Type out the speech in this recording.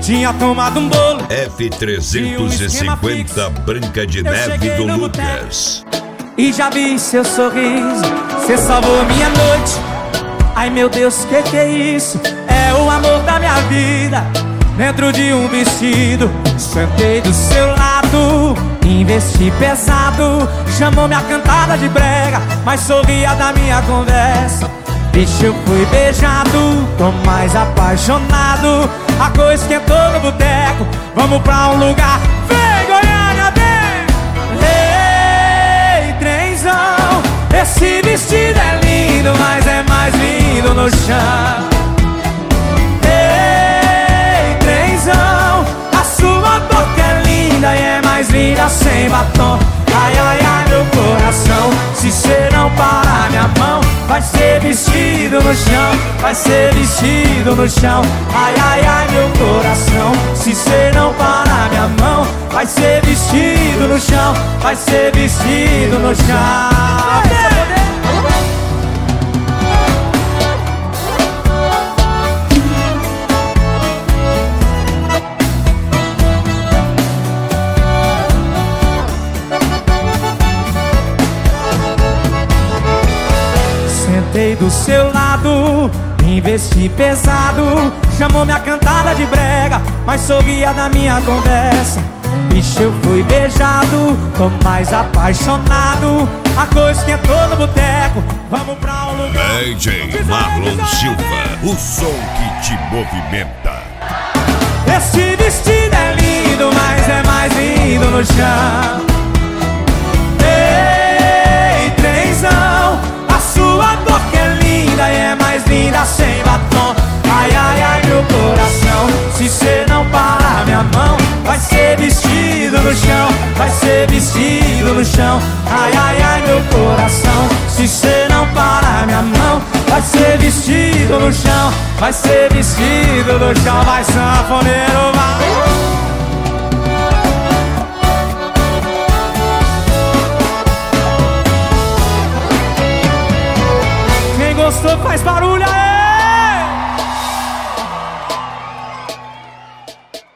tinha tomado um bolo. F350 Branca de Neve do Lucas. E já vi seu sorriso, cê salvou minha noite. Ai meu Deus, que é isso? É o amor da minha vida. Dentro de um vestido, sentei do seu lado, investi pesado. Chamou minha cantada de brega, mas sorria da minha conversa. Bicho, eu fui beijado, tô mais apaixonado. A coisa esquentou no boteco, vamos pra um lugar. Vem, Goiânia, vem! Ei, trenzão, esse vestido é lindo, mas é mais lindo no chão. Ei, trenzão, a sua boca é linda e é mais linda sem batom. Ai, ai, ai, meu coração, se cê não parar minha mão, vai ser vestido no chão, vai ser vestido no chão. Ai, ai, ai, meu coração, se cê não parar minha mão, vai ser vestido no chão, vai ser vestido no chão. Sentei do seu lado, investi pesado. Chamou minha cantada de brega, mas sorria da minha conversa. Bicho, eu fui beijado, tô mais apaixonado. A coisa esquentou no boteco, vamos pra um lugar. DJ Marlon Silva, o som que te movimenta. Esse vestido é lindo, mas é mais lindo no chão. Ei, trenzão, a sua boca é linda e é mais linda sem batom. Ai, ai, ai, meu coração, se cê não parar minha mão, vai ser vestido no chão, vai ser vestido no chão. Ai, ai, ai, meu coração, se cê não parar minha mão, vai ser vestido no chão, vai ser vestido no chão. Vai, sanfoneiro, vai.